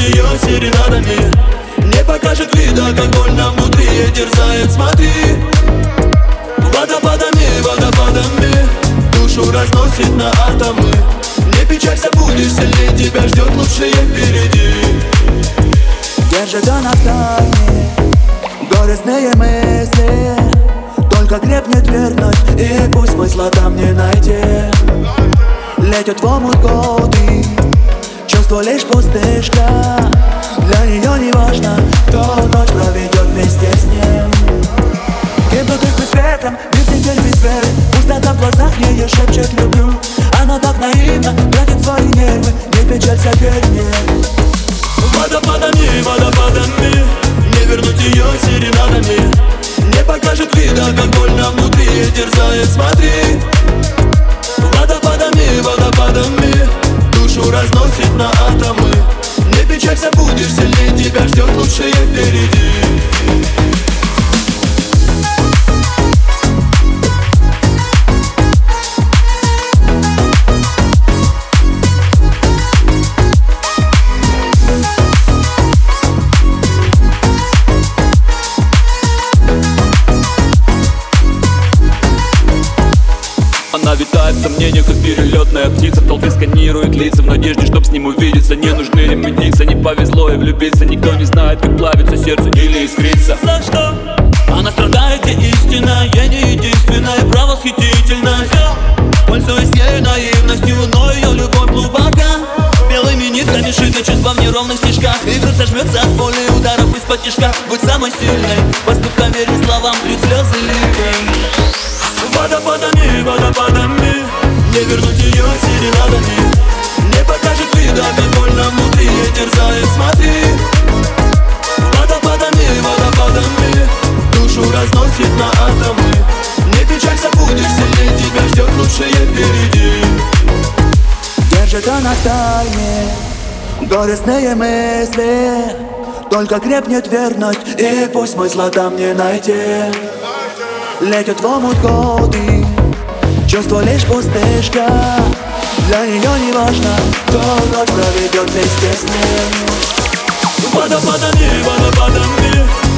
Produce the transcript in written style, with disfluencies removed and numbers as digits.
ее серенадами. Не покажет вида, как больно внутри ей терзает, смотри. Водопадами, водопадами душу разносит на атомы. Не печалься, будешь сильнее, тебя ждет лучшее впереди. Держит она в тайне горестные мысли, только крепнет верность, и пусть смысла там не найти. Летят в омут годы, чувство лишь пустышка. Для нее не важно, кто ночь проведет вместе с ним. Гибнут из светом, бит теперь без веры. Пустота в глазах ее шепчет люблю. Она так наивно тратит свои нервы. Не печалься, верь мне. Водопадами, водопадами не вернуть ее серенадами. Не покажет вида, как больно внутри ей терзает, смотри. Водопадами, водопадами душу разносит на атомы. Не печалься, будешь сильнее, тебя ждет лучшее впереди. Она витает в сомнениях, как перелетная птица. В толпе сканирует лица в надежде, чтоб с ним увидеться. Не нужны ремедицы, не повезло и влюбиться. Никто не знает, как плавится сердце или искрится. За что? Она страдает, и истина, я не единственная, правосхитительная. Пользуясь ею наивностью, но ее любовь глубока. Белыми нитками шито чувства в неровных стежках. И грудь сожмется от боли ударов из-под тишка. Будь самой сильной, поступкам верь словам, льют слезы ливень. Водопадами, водопадами не вернуть ее серенадами. Не покажет вида, как больно внутри ей терзает, смотри. Водопадами, водопадами душу разносит на атомы. Не печалься, будешь сильнее, тебя ждет лучшее впереди. Держит она в тайне горестные мысли, только крепнет верность, и пусть смысла там не найти. Летят в омут годы, чувство лишь пустышка. Для нее не важно, кто ночь проведет вместе с ним. Водопадами, водопадами